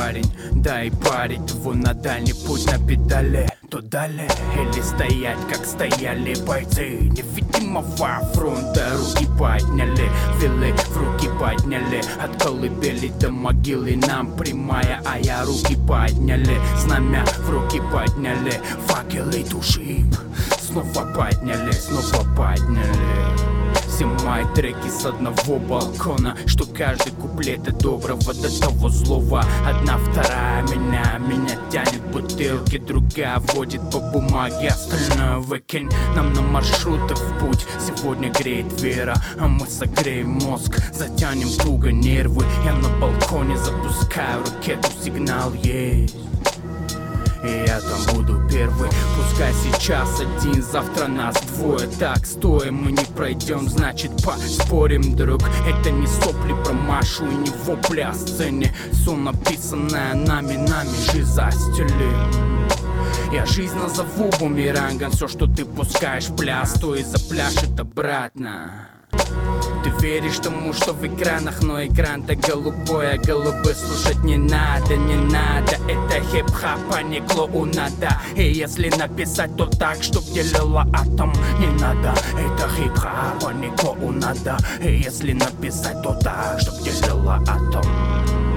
парень, да и парить его на дальний путь на педали. То далее или стоять, как стояли бойцы невидимого фронта. Руки подняли, вилы в руки подняли. От колыбели до могилы нам прямая, а я руки подняли. Знамя в руки подняли, факелы тушим. Снова подняли, снова подняли. Все мои треки с одного балкона, что каждый куплет от доброго до того злого. Одна, вторая меня тянет бутылки, другая водит по бумаге, остальное выкинь. Нам на маршруты в путь, сегодня греет вера, а мы согреем мозг, затянем туго нервы. Я на балконе запускаю ракету, сигнал есть. И я там буду первый. Пускай сейчас один, завтра нас двое. Так, стоя мы не пройдем, значит поспорим, друг. Это не сопли про Машу и не вопли о сцене. Все написанное нами же застелим. Я жизнь назову бумерангом. Все, что ты пускаешь в пляс, то и запляшет обратно. Ты веришь тому, что в экранах, но экран-то голубой, а голубы слушать не надо, не надо. Это хип-хап, а не клоунада. И если написать, то так, чтоб делила атом, не надо. Это хип-хап, а не клоунада. И если написать, то так, чтоб делила атом.